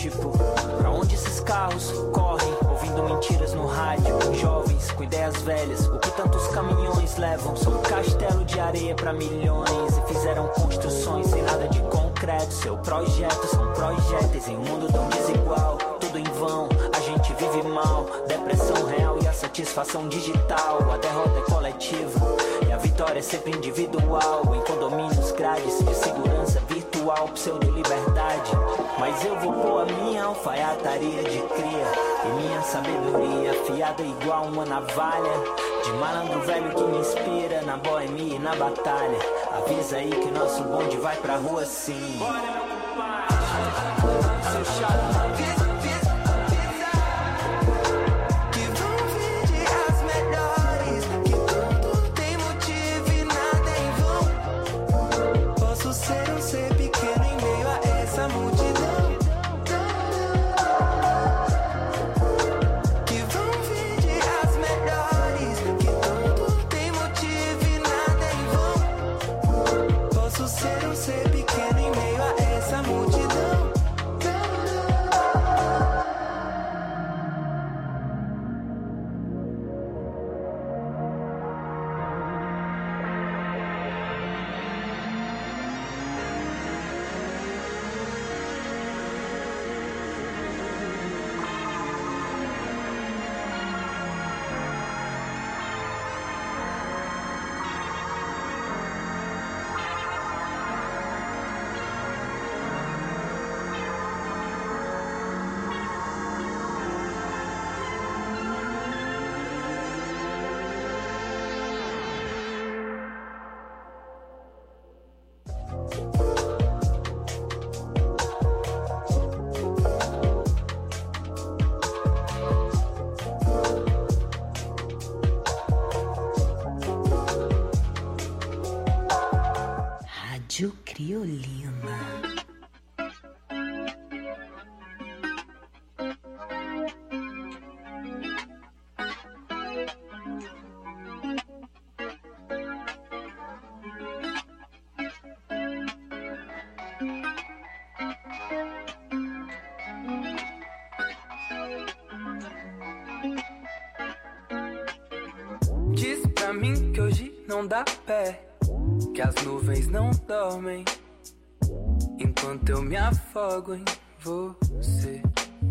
Tipo, pra onde esses carros correm, ouvindo mentiras no rádio, jovens com ideias velhas, o que tantos caminhões levam? São um castelo de areia pra milhões e fizeram construções sem nada de concreto. Seu projeto são projéteis em um mundo tão desigual, tudo em vão, a gente vive mal, depressão real e a satisfação digital. A derrota é coletiva e a vitória é sempre individual, em condomínios, grades de segurança virtual, pseudo-liberdade. Mas eu vou pôr a minha alfaiataria de cria e minha sabedoria afiada igual uma navalha, de malandro velho que me inspira na boemia e na batalha. Avisa aí que nosso bonde vai pra rua sim. Bora, meu pai. Seu chato. Rádio Criolina. Diz pra mim que hoje não dá pé, que as nuvens não dormem, enquanto eu me afogo em você.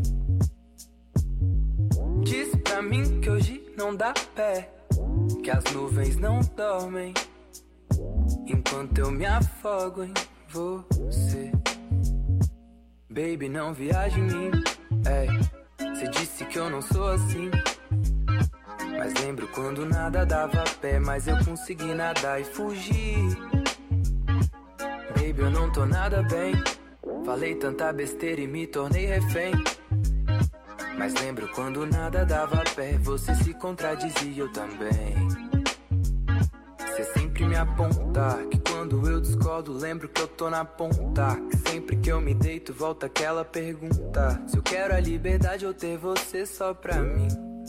Diz pra mim que hoje não dá pé, que as nuvens não dormem, enquanto eu me afogo em você. Baby, não viaja em mim, cê disse que eu não sou assim, mas lembro quando nada dava pé, mas eu consegui nadar e fugir. Baby, eu não tô nada bem, falei tanta besteira e me tornei refém, mas lembro quando nada dava pé, você se contradizia, eu também. Cê sempre me aponta, que quando eu descolo lembro que eu tô na ponta, que sempre que eu me deito volta aquela pergunta, se eu quero a liberdade ou ter você só pra mim.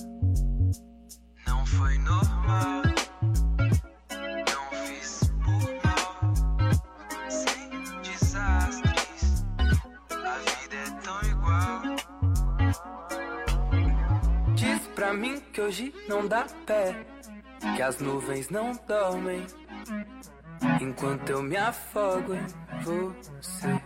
Não foi normal, não fiz por mal, sem desastres, a vida é tão igual. Diz pra mim que hoje não dá pé, que as nuvens não dormem, enquanto eu me afogo em você.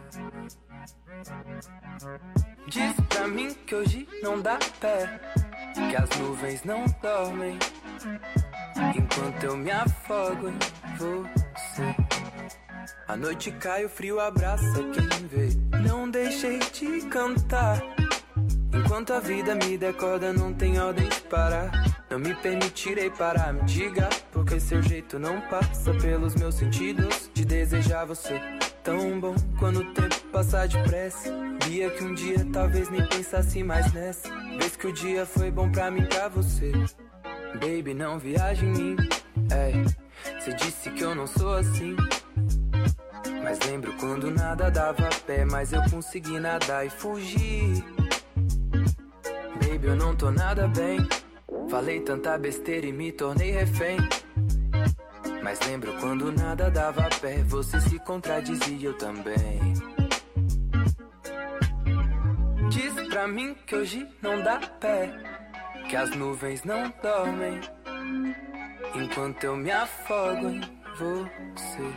Diz pra mim que hoje não dá pé, que as nuvens não dormem, enquanto eu me afogo em você. A noite cai, o frio abraça quem vê, não deixei de cantar, enquanto a vida me decorda, não tem ordem de parar. Não me permitirei parar, me diga, porque seu jeito não passa pelos meus sentidos de desejar você. Tão bom quando o tempo passa depressa, via que um dia talvez nem pensasse mais nessa, vez que o dia foi bom pra mim, pra você. Baby, não viaja em mim, cê disse que eu não sou assim, mas lembro quando nada dava pé, mas eu consegui nadar e fugir. Baby, eu não tô nada bem, falei tanta besteira e me tornei refém, mas lembro quando nada dava pé, você se contradizia, eu também. Diz pra mim que hoje não dá pé, que as nuvens não dormem, enquanto eu me afogo em você.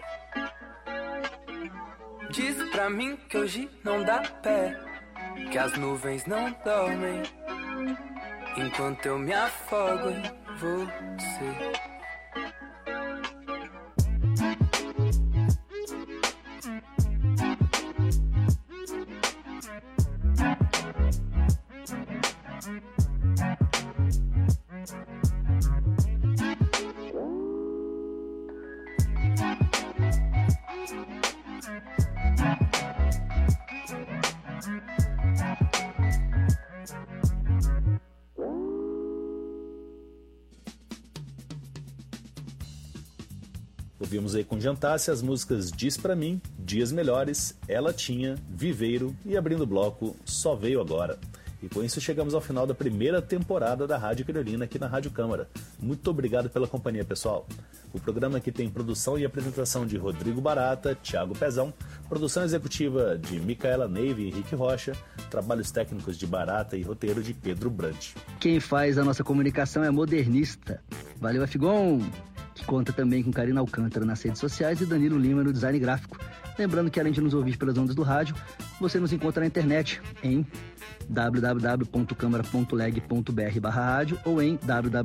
Diz pra mim que hoje não dá pé, que as nuvens não dormem, enquanto eu me afogo em você. Ouvimos aí com Jantasse as músicas Diz Pra Mim, Dias Melhores, Ela Tinha, Viveiro e abrindo o bloco Só Veio Agora. E com isso chegamos ao final da primeira temporada da Rádio Criolina aqui na Rádio Câmara. Muito obrigado pela companhia, pessoal. O programa aqui tem produção e apresentação de Rodrigo Barata, Thiago Pezão, produção executiva de Micaela Neive e Henrique Rocha, trabalhos técnicos de Barata e roteiro de Pedro Brant. Quem faz a nossa comunicação é Modernista. Valeu, Figon! Que conta também com Karina Alcântara nas redes sociais e Danilo Lima no design gráfico. Lembrando que além de nos ouvir pelas ondas do rádio, você nos encontra na internet em www.câmara.leg.br/rádio ou em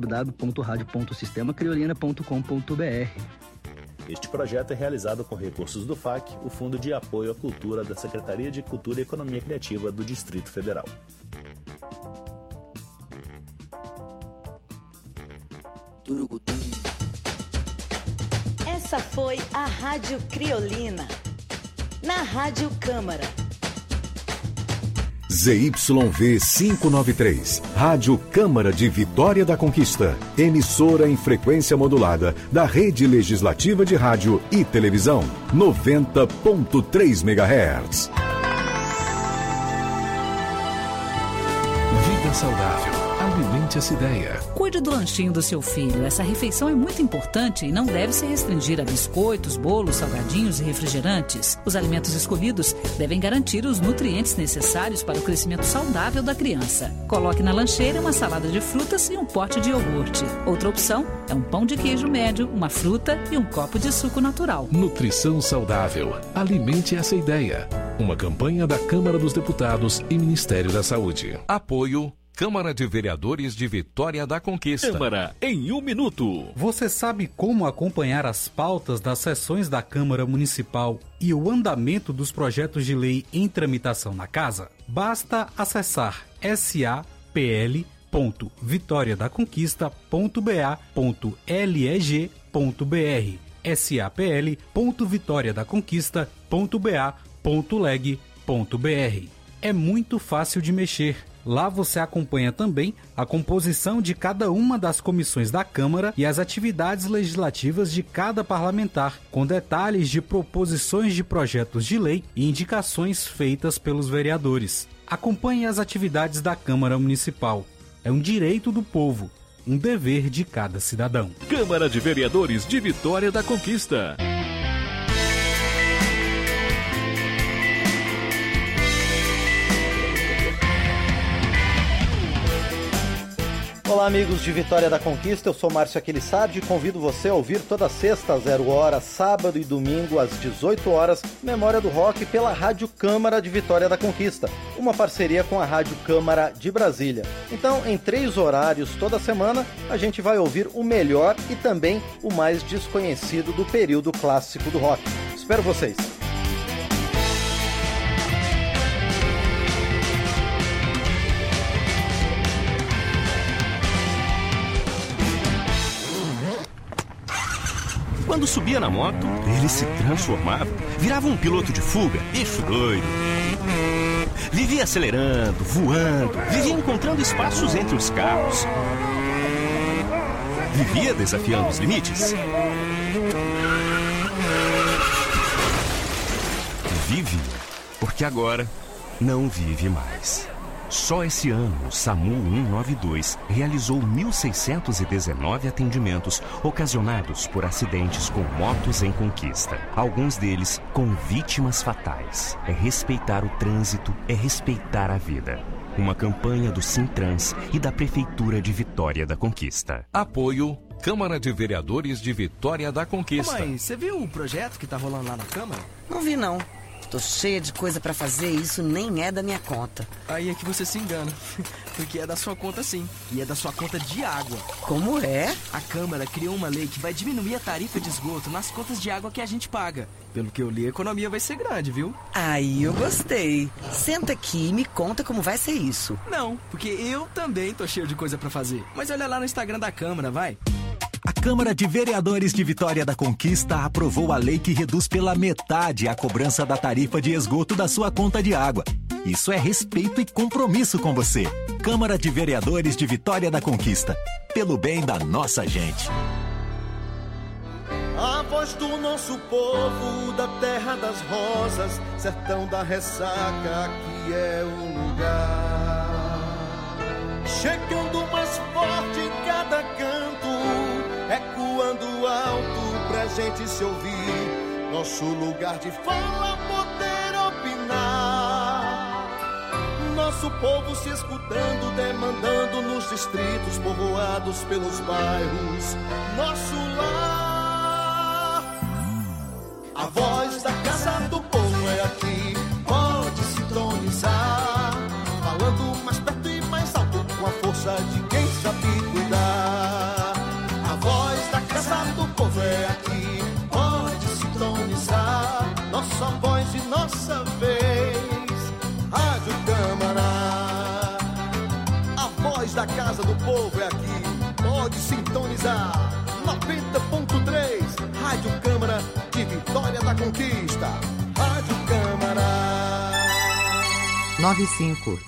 www.radio.sistemacriolina.com.br. Este projeto é realizado com recursos do FAC, o Fundo de Apoio à Cultura da Secretaria de Cultura e Economia Criativa do Distrito Federal. Essa foi a Rádio Criolina, na Rádio Câmara. ZYV 593, Rádio Câmara de Vitória da Conquista, emissora em frequência modulada da Rede Legislativa de Rádio e Televisão, 90.3 MHz. Vida saudável. Alimente essa ideia. Cuide do lanchinho do seu filho. Essa refeição é muito importante e não deve se restringir a biscoitos, bolos, salgadinhos e refrigerantes. Os alimentos escolhidos devem garantir os nutrientes necessários para o crescimento saudável da criança. Coloque na lancheira uma salada de frutas e um pote de iogurte. Outra opção é um pão de queijo médio, uma fruta e um copo de suco natural. Nutrição saudável. Alimente essa ideia. Uma campanha da Câmara dos Deputados e Ministério da Saúde. Apoio Câmara de Vereadores de Vitória da Conquista. Câmara em 1 minuto. Você sabe como acompanhar as pautas das sessões da Câmara Municipal e o andamento dos projetos de lei em tramitação na Casa? Basta acessar sapl.vitoriadaconquista.ba.leg.br sapl.vitoriadaconquista.ba.leg.br. É muito fácil de mexer. Lá você acompanha também a composição de cada uma das comissões da Câmara e as atividades legislativas de cada parlamentar, com detalhes de proposições de projetos de lei e indicações feitas pelos vereadores. Acompanhe as atividades da Câmara Municipal. É um direito do povo, um dever de cada cidadão. Câmara de Vereadores de Vitória da Conquista. Olá, amigos de Vitória da Conquista, eu sou Márcio Aquilissardi e convido você a ouvir toda sexta às 0h, sábado e domingo às 18h, Memória do Rock pela Rádio Câmara de Vitória da Conquista, uma parceria com a Rádio Câmara de Brasília. Então, em 3 horários toda semana, a gente vai ouvir o melhor e também o mais desconhecido do período clássico do rock. Espero vocês! Quando subia na moto, ele se transformava, virava um piloto de fuga, bicho doido. Vivia acelerando, voando, vivia encontrando espaços entre os carros. Vivia desafiando os limites. Vive, porque agora não vive mais. Só esse ano, o SAMU 192 realizou 1.619 atendimentos ocasionados por acidentes com motos em conquista. Alguns deles com vítimas fatais. É respeitar o trânsito, é respeitar a vida. Uma campanha do Sintrans e da Prefeitura de Vitória da Conquista. Apoio Câmara de Vereadores de Vitória da Conquista. Mãe, você viu o projeto que tá rolando lá na Câmara? Não vi, não. Tô cheia de coisa pra fazer e isso nem é da minha conta. Aí é que você se engana, porque é da sua conta sim, e é da sua conta de água. Como é? A Câmara criou uma lei que vai diminuir a tarifa de esgoto nas contas de água que a gente paga. Pelo que eu li, a economia vai ser grande, viu? Aí eu gostei. Senta aqui e me conta como vai ser isso. Não, porque eu também tô cheio de coisa pra fazer. Mas olha lá no Instagram da Câmara, vai. A Câmara de Vereadores de Vitória da Conquista aprovou a lei que reduz pela metade a cobrança da tarifa de esgoto da sua conta de água. Isso é respeito e compromisso com você. Câmara de Vereadores de Vitória da Conquista. Pelo bem da nossa gente. A voz do nosso povo, da terra das rosas, sertão da ressaca, aqui é o lugar. Chegando mais forte em cada canto, ecoando alto pra gente se ouvir. Nosso lugar de fala, poder opinar. Nosso povo se escutando, demandando nos distritos, povoados pelos bairros. Nosso lar. A voz da Casa do Povo é aqui, pode sintonizar. Falando mais perto e mais alto, com a força de quem sabe cuidar. A voz da Casa do Povo é aqui, pode sintonizar. Nossa voz e nossa vez, Rádio Câmara. A voz da Casa do Povo é aqui, pode sintonizar. 90.3, Rádio Câmara de Vitória da Conquista. Rádio Câmara 95.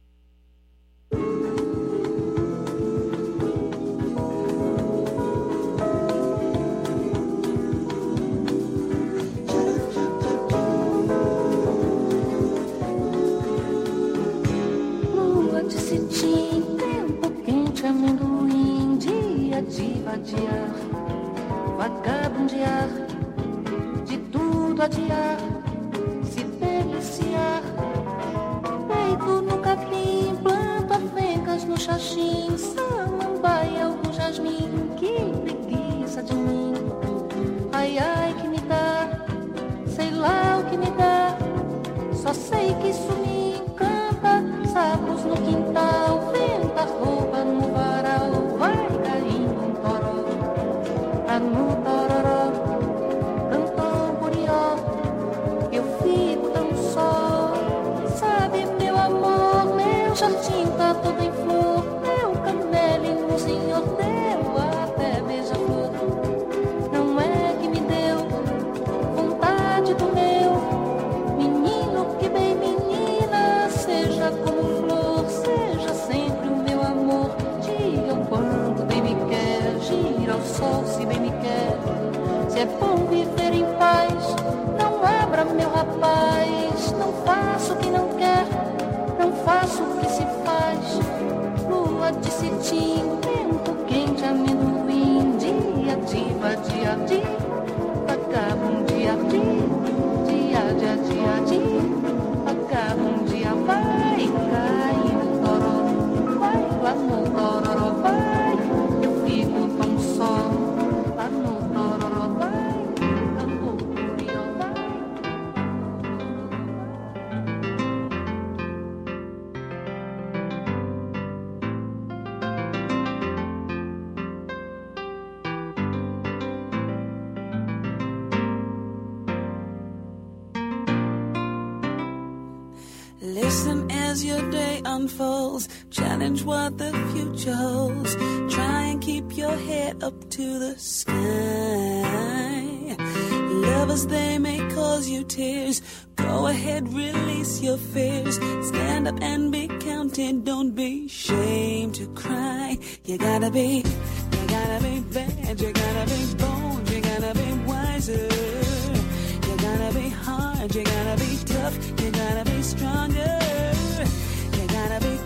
Lua de cetim, tempo quente, amendoim, dia de vadiar, vagabundear, de tudo adiar, se deliciar. Peito no capim, planto avencas no xaxim, samambaia, algum jasmim, que preguiça de mim. Ai, ai, que me dá, sei lá o que me dá, só sei que isso me encanta. Sapos no quintal, venta roupa no varal, vai caindo um toró, pra no tororó, cantão curió, eu fico tão só. Sabe, meu amor, meu jardim tá todo em flor, meu canelo no senhor deu até beija-flor. Não é que me deu vontade do meu menino, que bem menina, seja como flor, seja sempre o meu amor. Diga o quanto bem me quer, gira ao sol se bem me quer. Se é bom viver em paz, não abra meu rapaz, não faço o que não quer, não faço o que se faz. Lua de cetim, vento quente, amendoim, dia de vadia, dia, vagabundia, dia, dia, dia, dia, vagabundia, vai caindo toró, vai lá no tororó, vai, eu fico tão só, lá no tororó, vai, cantando curió, vai. Listen as your day unfolds, challenge what the future holds, try and keep your head up to the sky. Lovers, they may cause you tears, go ahead, release your fears, stand up and be counted, don't be ashamed to cry. You gotta be bad, you gotta be bold, you gotta be wiser. You gotta be hard, you gotta be tough, you gotta be stronger. You gotta be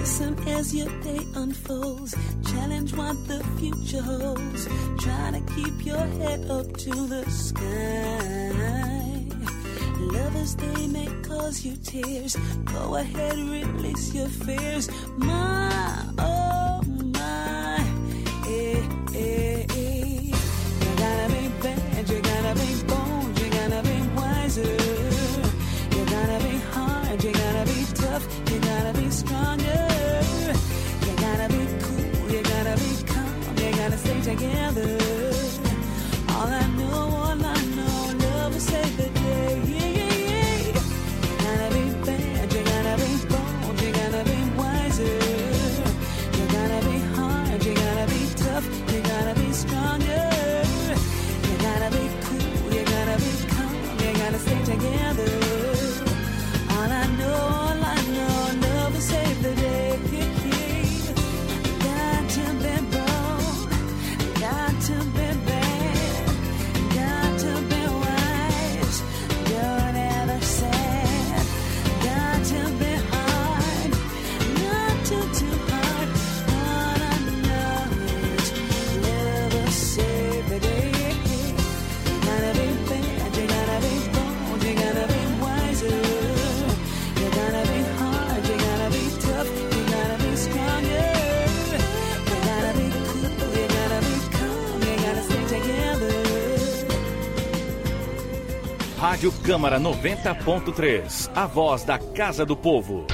listen as your day unfolds. Challenge what the future holds. Try to keep your head up to the sky. Lovers, they may cause you tears. Go ahead, release your fears. My, oh my, You gotta be bad, you gotta be bold, you gotta be wiser. You gotta be hard, you gotta be tough, you gotta be stronger. You gotta be cool, you gotta be calm, you gotta stay together. All I know, love will save the day. You gotta be bad, you gotta be bold, you gotta be wiser. You gotta be hard, you gotta be tough, you gotta be stronger. You gotta be cool, you gotta be calm, you gotta stay together. All I know, love will save the day. Got to be bold, got to be bad, got to be wise, don't ever sad. Got to be hard, not too hard. All I know is love will save the day. You gotta be bad, you gotta be bold, you gotta be wiser. You gotta be hard, you gotta be tough, you gotta be stronger. You gotta be cool, you gotta be calm, you gotta stay together. Rádio Câmara 90.3, a voz da Casa do Povo.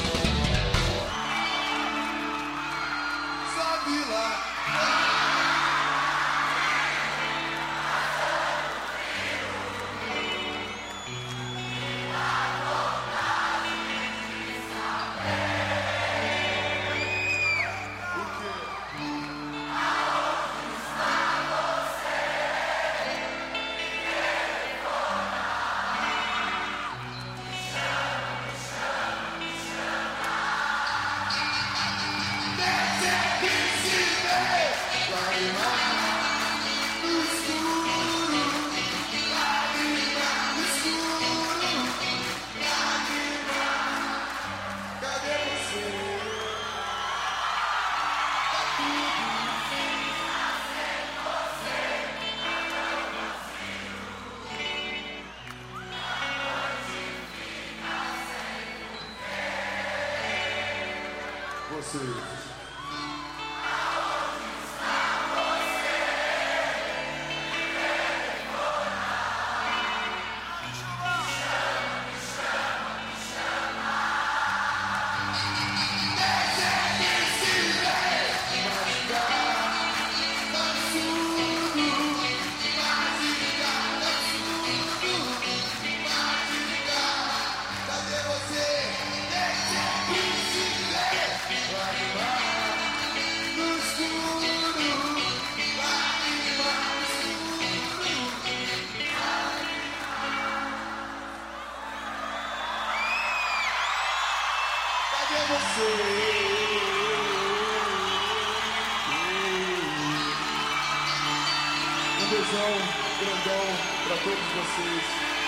Um beijão grandão para todos vocês.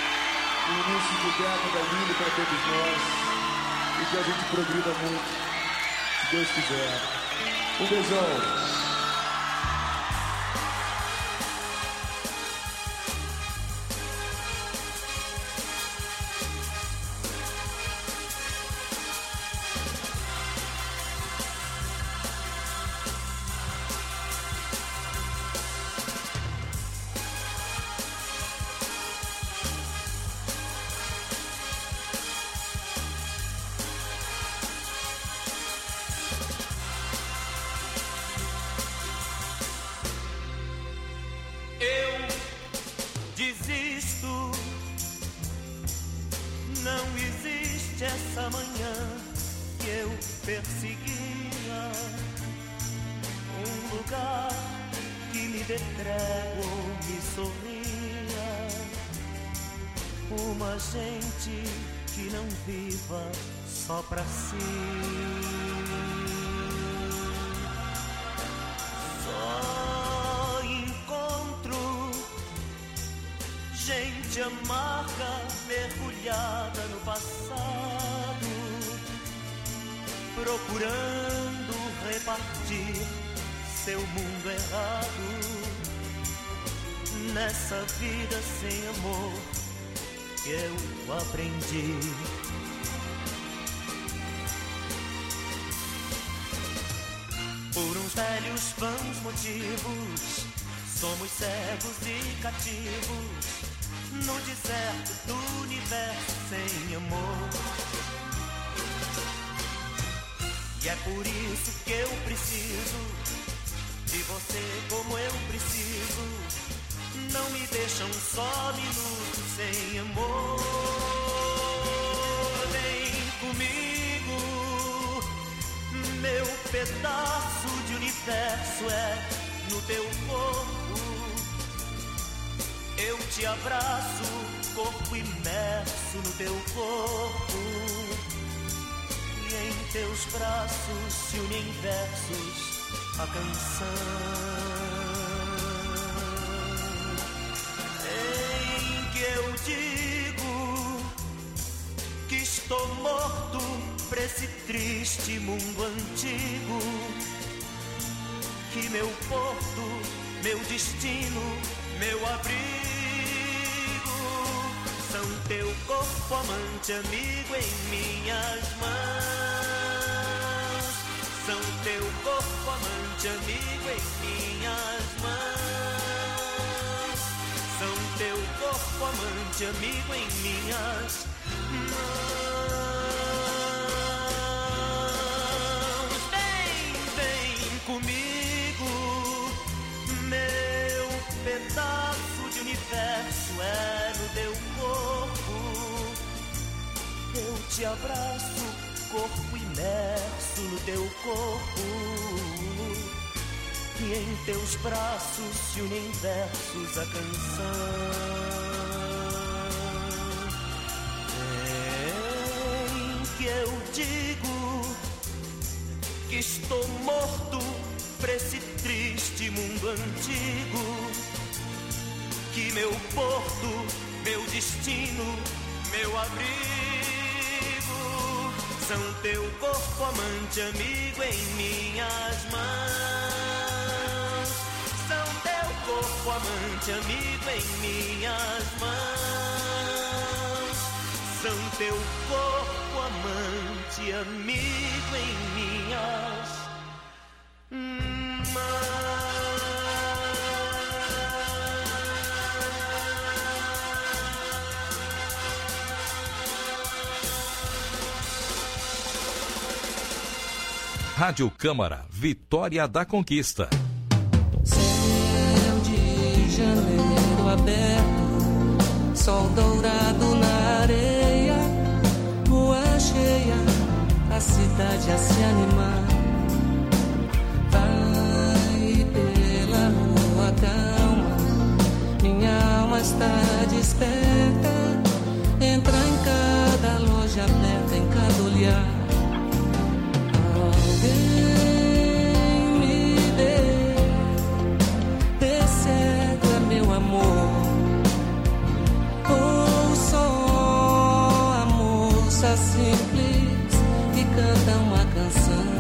Um início de década lindo para todos nós. E que a gente progrida muito, se Deus quiser. Um beijão. Essa manhã que eu perseguia um lugar que me dê trégua, me sorria, uma gente que não viva só pra si, só encontro gente amarga, mergulhada no passado, procurando repartir seu mundo errado nessa vida sem amor que eu aprendi. Por uns velhos vãos motivos, somos cegos e cativos no deserto do universo sem amor. E é por isso que eu preciso de você como eu preciso. Não me deixa um só minuto sem amor. Vem comigo, meu pedaço de universo é no teu corpo. Eu te abraço, corpo imerso no teu corpo. E em teus braços se unem versos a canção em que eu digo que estou morto pra esse triste mundo antigo, que meu porto, meu destino, meu abrigo são teu corpo amante, amigo em minhas mãos. São teu corpo amante, amigo em minhas mãos. São teu corpo amante, amigo em minhas mãos. Vem comigo, meu pedaço de universo é no teu corpo. Eu te abraço, corpo imerso no teu corpo. E em teus braços se unem versos a canção em que eu digo que estou morto pra esse triste mundo antigo, que meu porto, meu destino, meu abrigo são teu corpo amante, amigo em minhas mãos. São teu corpo amante, amigo em minhas mãos. São teu corpo amante, amigo em minhas mãos. Rádio Câmara, Vitória da Conquista. Céu de janeiro aberto, sol dourado na areia, lua cheia, a cidade a se animar. Vai pela rua calma, minha alma está desperta. Entra em cada loja aberta, em cada olhar. Alguém me dê certo, é meu amor. Ou só a moça simples que canta uma canção.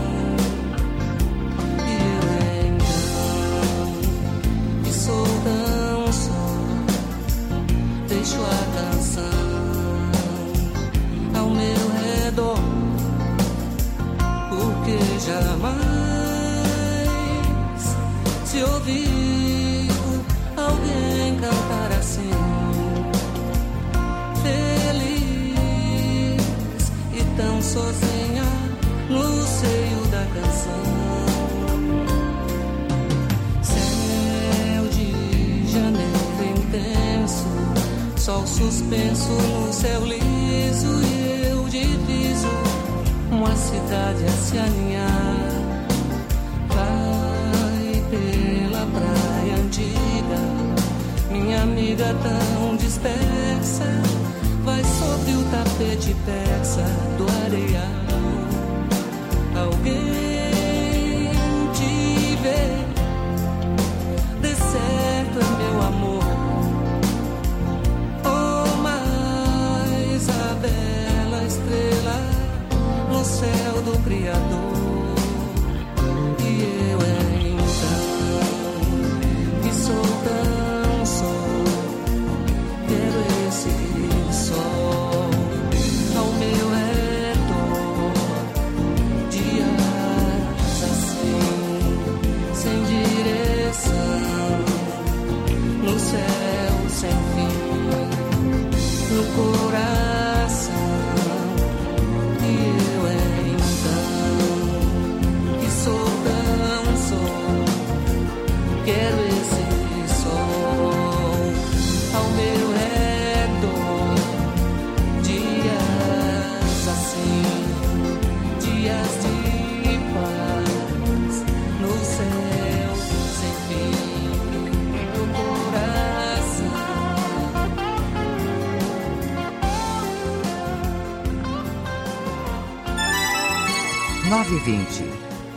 E eu então, que sou tão só, deixo a canção ao meu redor. Porque jamais se ouviu alguém cantar assim, feliz e tão sozinha no seio da canção. Céu de janeiro intenso, sol suspenso no céu liso, e eu diviso uma cidade a se alinhar. Vai pela praia antiga, minha amiga tão dispersa. Vai sobre o tapete persa do areial. Alguém te vê, dê certo, é meu amor. Oh, mais a bela estrela no céu do Criador. dias de paz no céu sem fim do coração. 9h20.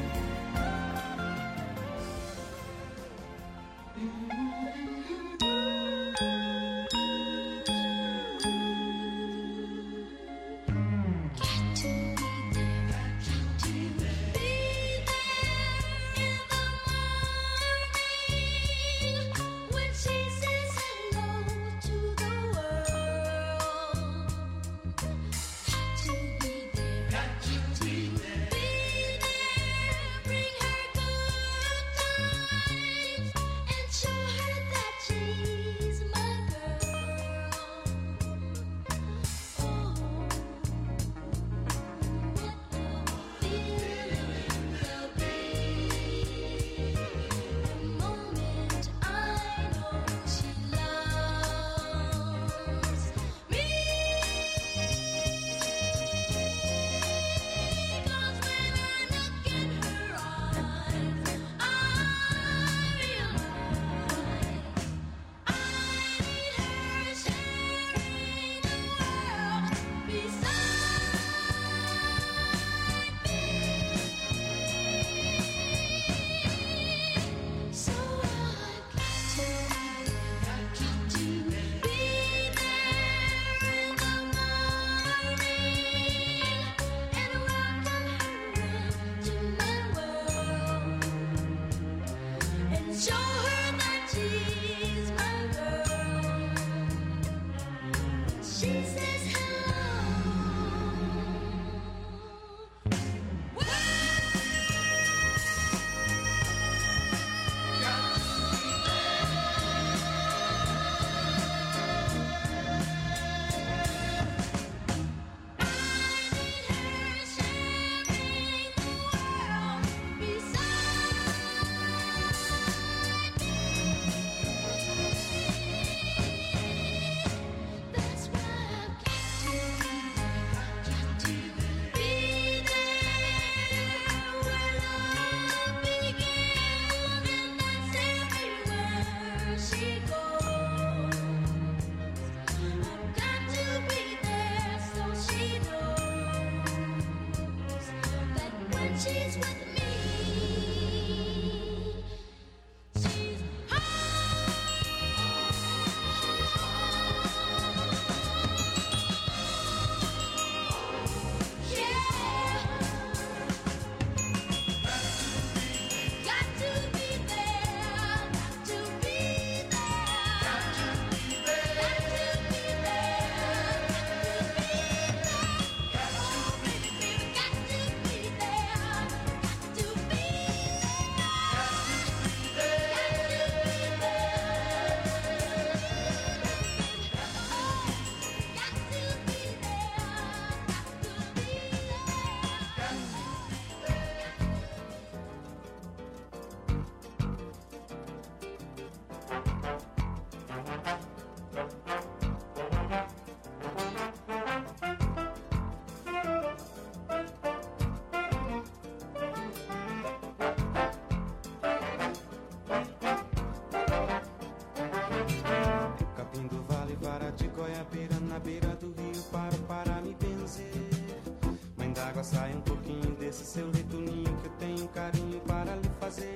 Sai um pouquinho desse seu leito ninho que eu tenho carinho para lhe fazer.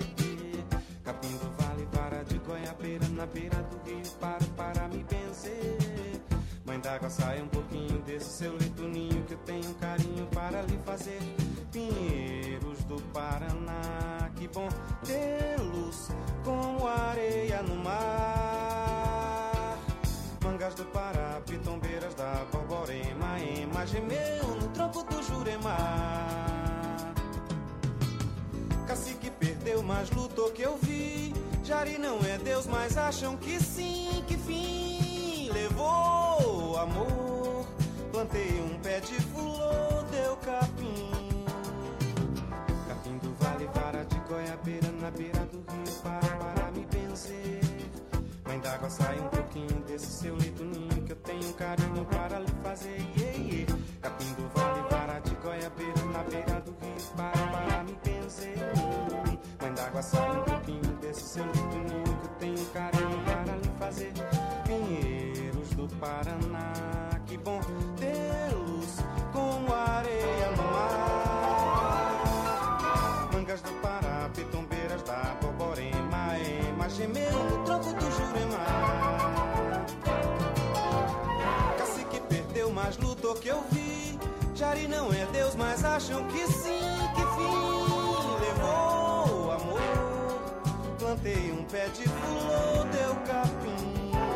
Capim do vale, vara de goiabeira na beira do rio, para me benzer. Mãe d'água, sai um pouquinho desse seu leito ninho que eu tenho carinho para lhe fazer. Pinheiros do Paraná, que bom tê-los como areia no mar. Mangas do Pará, pitombeiras da Borborema, Ema gemeu no tronco do Jurema. Cacique perdeu, mas lutou que eu vi. Jari não é Deus, mas acham que sim. Que fim levou amor? Plantei um pé de fulô, deu capim. Capim do vale, vara de goiabeira na beira do rio, para me benzer. Mãe d'água, sai um pouquinho desse seu leito ninho que eu tenho um carinho para lhe fazer. Capim do vale, vara de goiabeira na beira do rio, que eu vi. Jari não é Deus, mas acham que sim. Que fim levou o amor? Plantei um pé de flor, deu capim.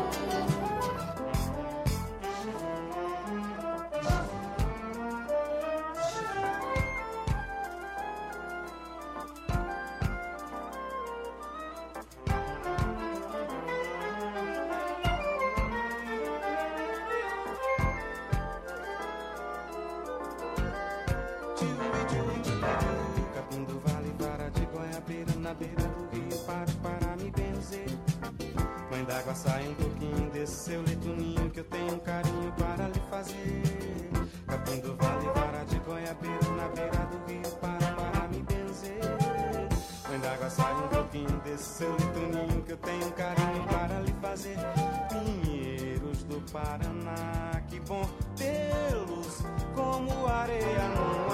Na beira do rio, paro para me benzer. Mãe d'água, sai um pouquinho desse seu leito ninho, que eu tenho um carinho para lhe fazer. Capim do vale, vara de goiabeira, na beira do rio, paro para me benzer. Mãe d'água, sai um pouquinho desse seu leito ninho, que eu tenho um carinho para lhe fazer. Pinheiros do Paraná, que bom tê-los como areia no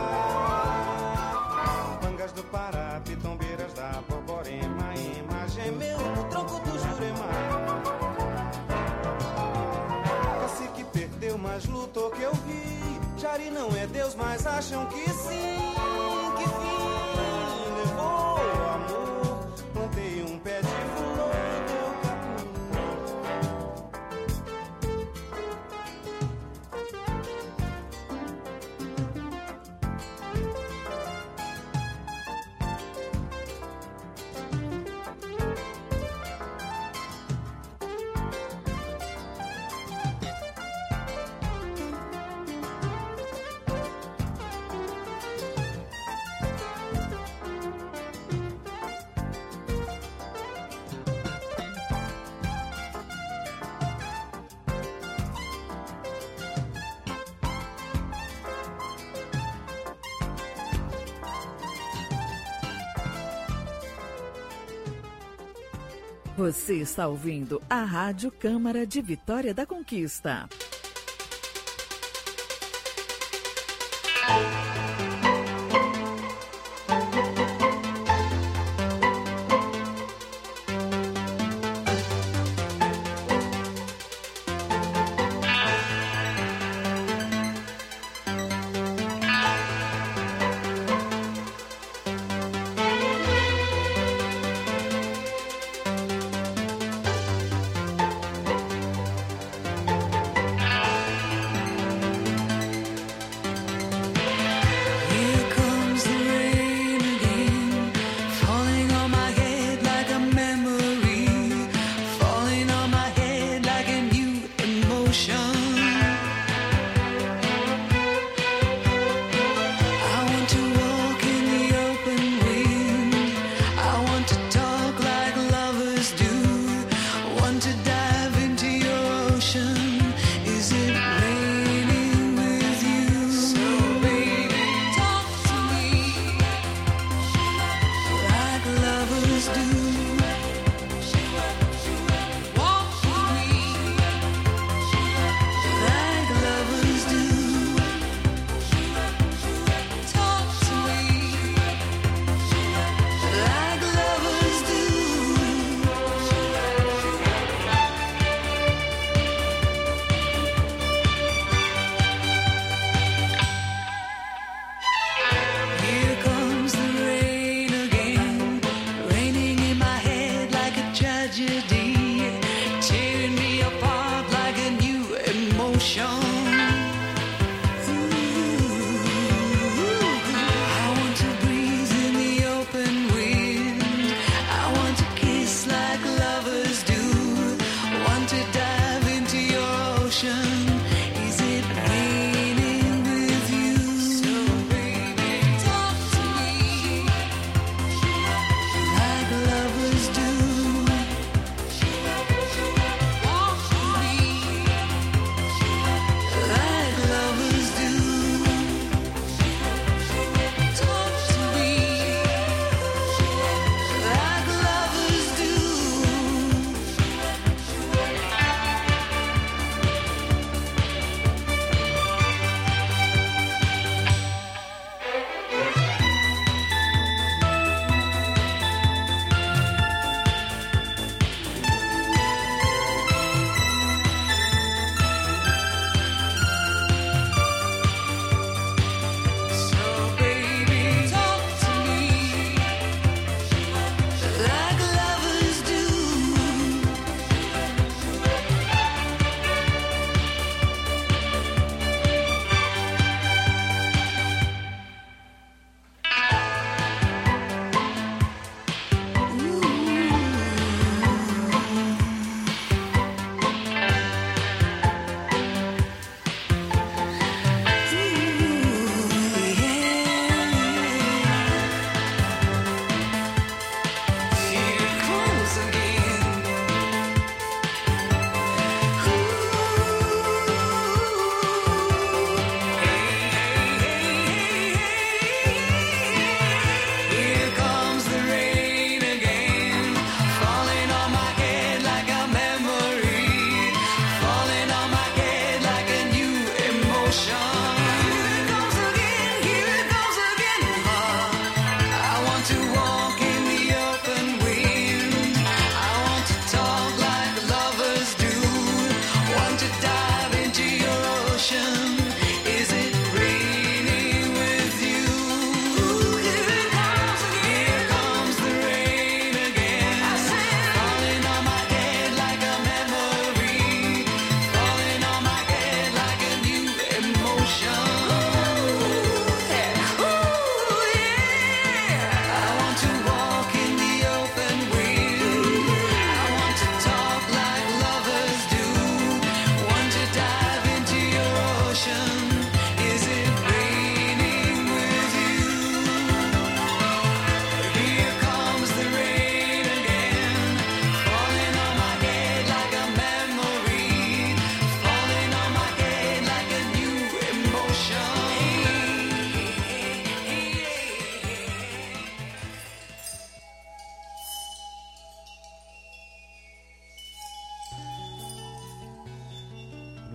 ar. Mangas do Pará, pitombeiras da Borborema, Ema, gemeu no tronco do Jurema. Cacique perdeu, mas lutou que eu vi. Jari não é Deus, mas acham que sim. Que fim levou o amor? Plantei um pé de flor, deu capim. Você está ouvindo a Rádio Câmara de Vitória da Conquista.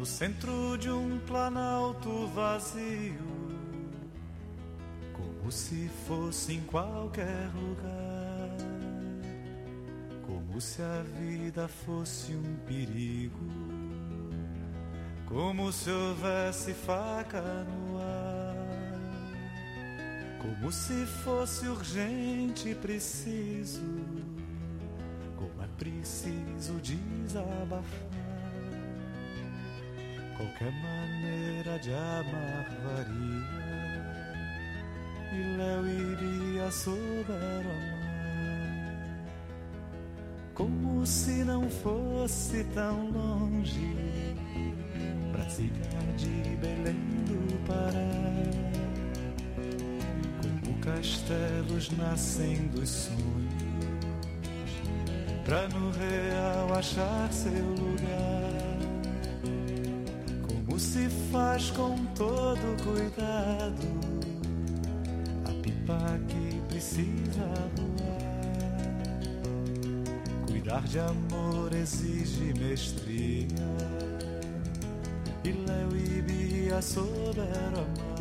no centro de um planalto vazio, como se fosse em qualquer lugar, como se a vida fosse um perigo, como se houvesse faca no ar, como se fosse urgente e preciso, como é preciso desabafar. Qualquer maneira de amar varia, e Léo e Bia souberam amar, como se não fosse tão longe, Brasília de Belém do Pará, como castelos nascem dos sonhos, pra no real achar seu lugar. Como se faz com todo cuidado a pipa que precisa voar. Cuidar de amor exige mestria, e Léo e Bia souberam amar.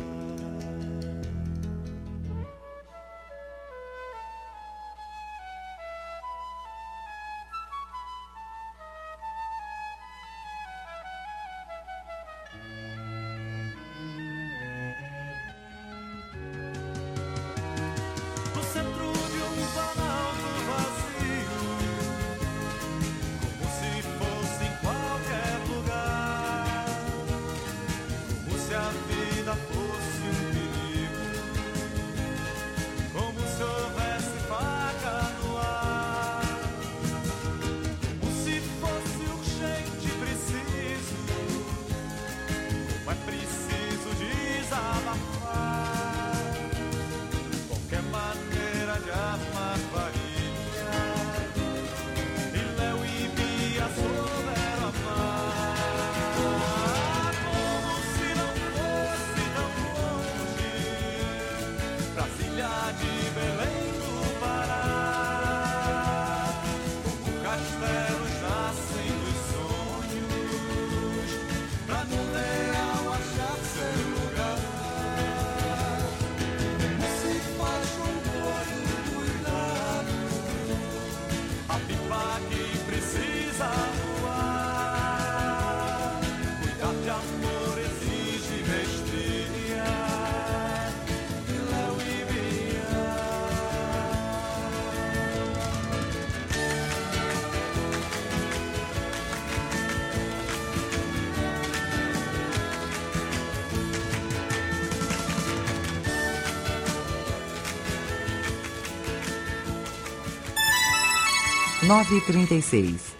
Nove e 36.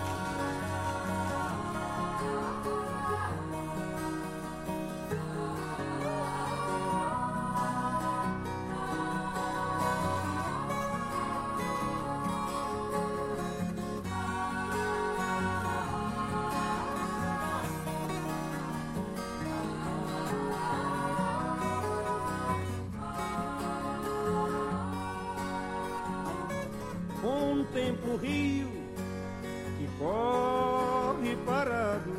Contemplo o rio que corre parado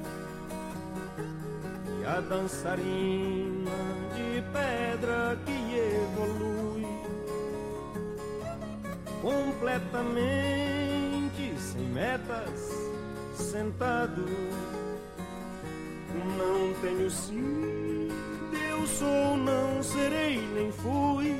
e a dançarina de pedra que evolui completamente sem metas, sentado. Não tenho sido, eu sou, não serei nem fui.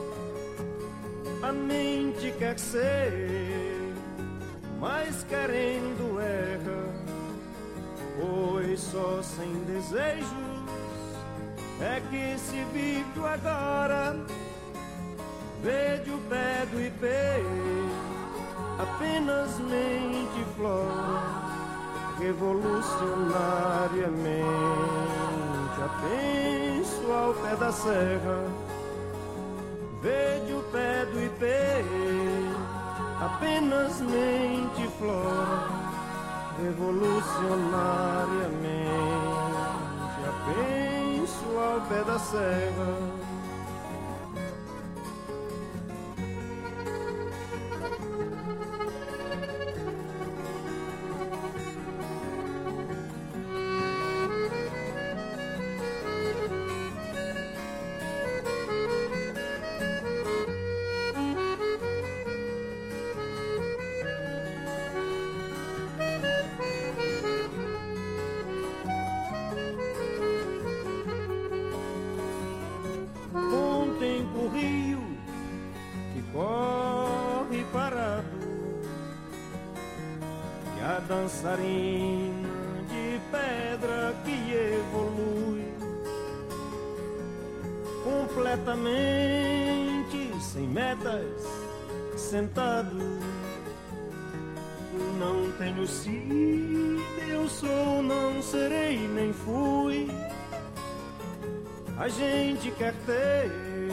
A mente quer ser, mas querendo erra, pois só sem desejos é que se vive o agora. Vede o pé do ipê, apenas mente flora, revolucionariamente apenso ao pé da serra. Vede o pé do ipê, apenas mente flora, revolucionariamente apenso ao pé da serra. dançarina de pedra que evolui completamente sem metas, sentado. Não tenho sido, eu sou, não serei, nem fui. A gente quer ter,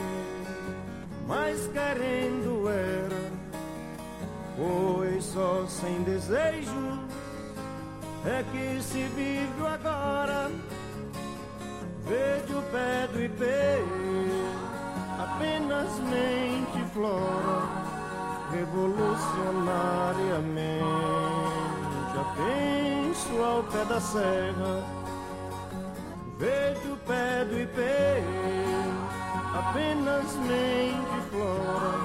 mas querendo era, pois só sem desejo é que se vive o agora. Verde o pé do ipê, apenas mente flora, revolucionariamente. Apenso ao pé da serra, verde o pé do ipê, apenas mente flora,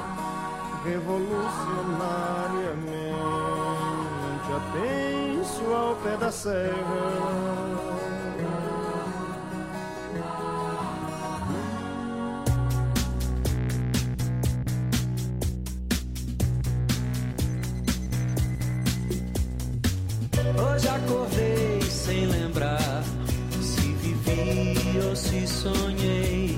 revolucionariamente. Apenso ao pé da serra. Hoje acordei sem lembrar se vivi ou se sonhei.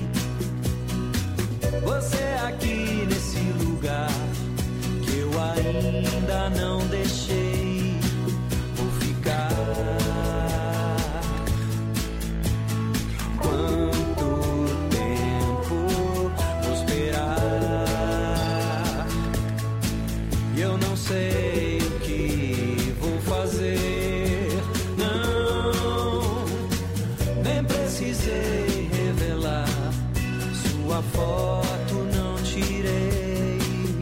Você aqui nesse lugar que eu ainda não deixei. Vou ficar. Quanto tempo vou esperar? E eu não sei o que vou fazer. Não, nem precisei revelar. Sua foto não tirei,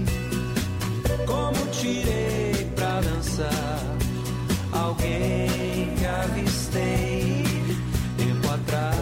como tirei pra dançar alguém que avistei tempo atrás.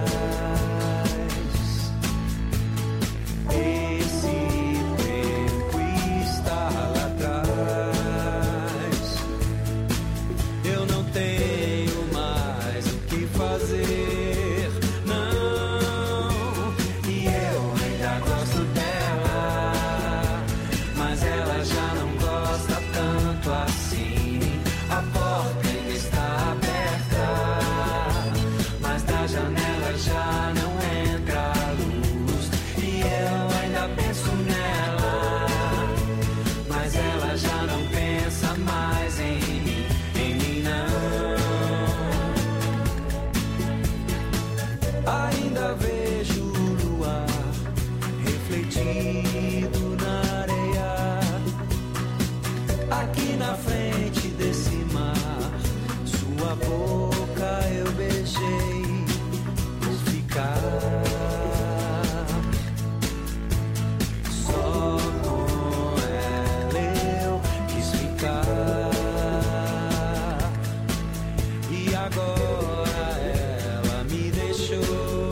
Esse tempo está lá atrás. Eu não tenho mais o que fazer, não. E eu ainda gosto dela, mas ela já não gosta tanto assim. A porta ainda está aberta, mas da janela já não entra a luz. E eu ainda penso nela, mas ela já não pensa mais em mim não. Ainda vejo o luar refletido na areia, aqui na frente desse mar. Sua boca eu beijei, vou ficar. Só com ela eu quis ficar. E agora ela me deixou.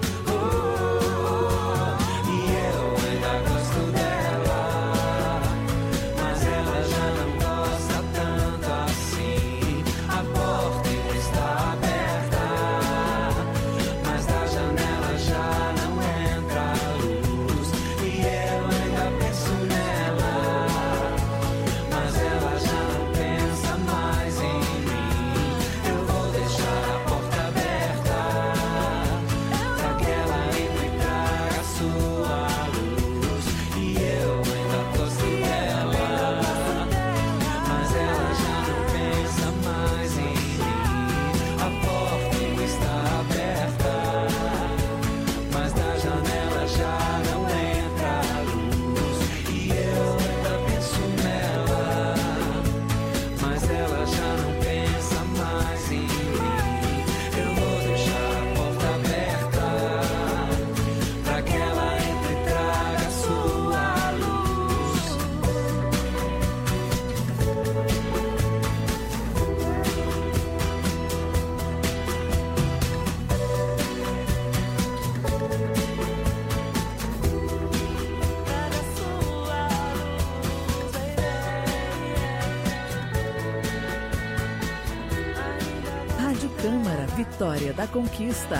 E eu ainda gosto dela, mas ela já não gosta tanto assim. A porta ainda está aberta, mas da janela já não entra a luz. E eu ainda penso nela, mas ela já não pensa mais em mim. Eu vou deixar a porta aberta pra que ela entre e traga sua luz. E eu ainda gosto dela, mas ela já não pensa mais em mim. A porta ainda está aberta, mas da janela já não entra a luz. E eu ainda penso nela, mas ela já não pensa mais em mim. Eu vou deixar a porta aberta pra que ela entre e traga sua luz. Rádio Câmara, Vitória da Conquista.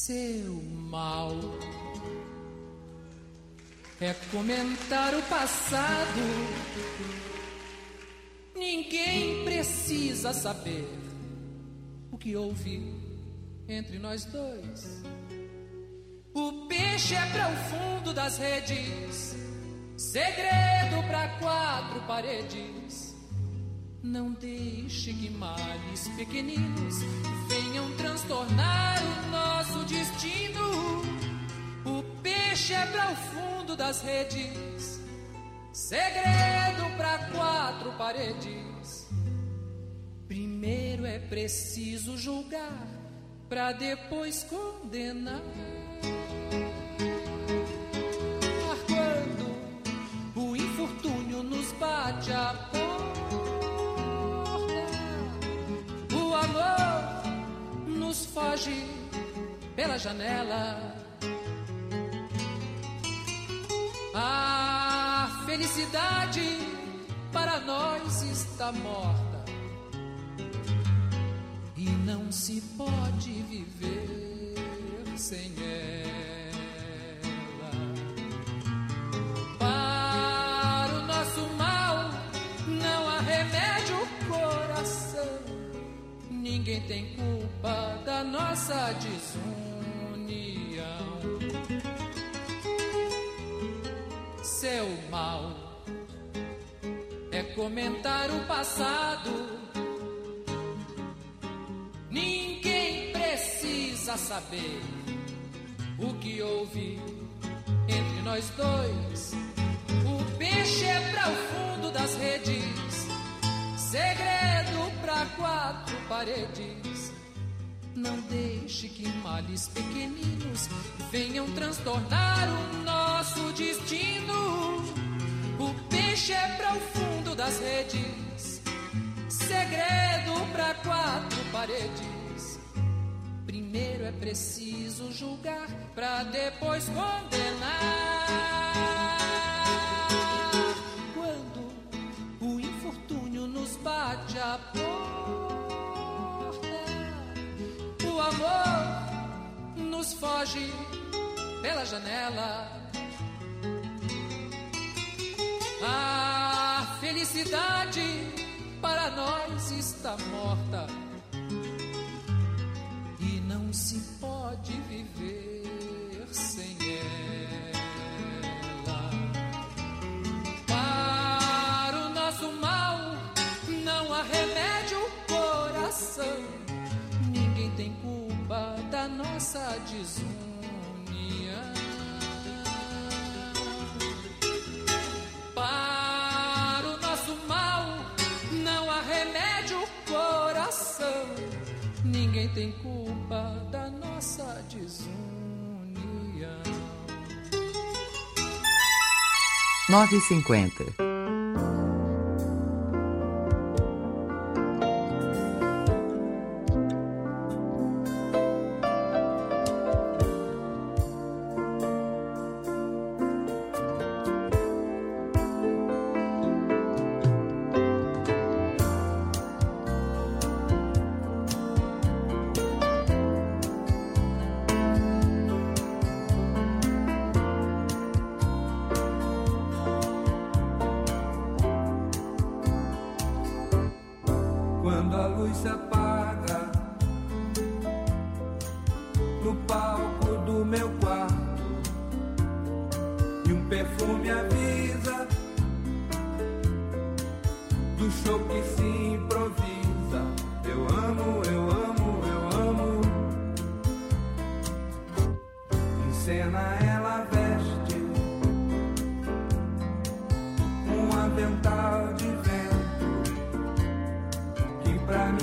Seu mal é comentar o passado. Ninguém precisa saber o que houve entre nós dois. O peixe é para o fundo das redes, segredo para quatro paredes. Não deixe que males pequeninos venham transtornar o nosso destino. O peixe é para o fundo das redes, segredo para quatro paredes. Primeiro é preciso julgar, para depois condenar. Quando o infortúnio nos bate a porta, o amor nos foge pela janela. A felicidade para nós está morta e não se pode viver sem ela. Para o nosso mal não há remédio, coração. Ninguém tem culpa da nossa desunião. Seu mal é comentar o passado. Ninguém precisa saber o que houve entre nós dois. O peixe é para o fundo das redes, segredo para quatro paredes. Não deixe que males pequeninos venham transtornar o nosso destino. O peixe é para o fundo das redes, segredo para quatro paredes. Primeiro é preciso julgar, para depois condenar. Quando o infortúnio nos bate a porta, o amor nos foge pela janela. A felicidade para nós está morta e não se pode viver sem ela. Para o nosso mal não há remédio, coração. Ninguém tem culpa da nossa desunião. Para o nosso mal não há remédio, coração. Ninguém tem culpa da nossa desunião. 9h50. Quando a luz se apaga no palco do meu quarto e um perfume avisa do show que se improvisa. Eu amo, eu amo, eu amo. Em cena ela veste um avental de vento que pra mim